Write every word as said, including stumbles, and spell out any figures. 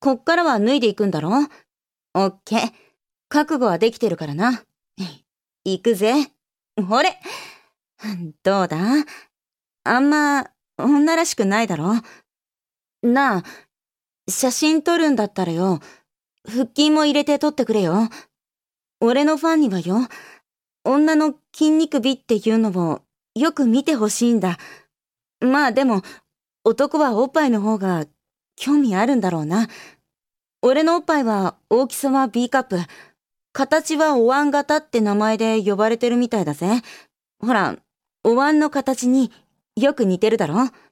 こっからは脱いでいくんだろ？オッケー。覚悟はできてるからな。行くぜ。ほれ。どうだ？あんま女らしくないだろ？なあ、写真撮るんだったらよ、腹筋も入れて撮ってくれよ。俺のファンにはよ、女の筋肉美っていうのをよく見てほしいんだ。まあでも、男はおっぱいの方が興味あるんだろうな。俺のおっぱいは大きさは B カップ、形はお椀型って名前で呼ばれてるみたいだぜ。ほら、お椀の形によく似てるだろ？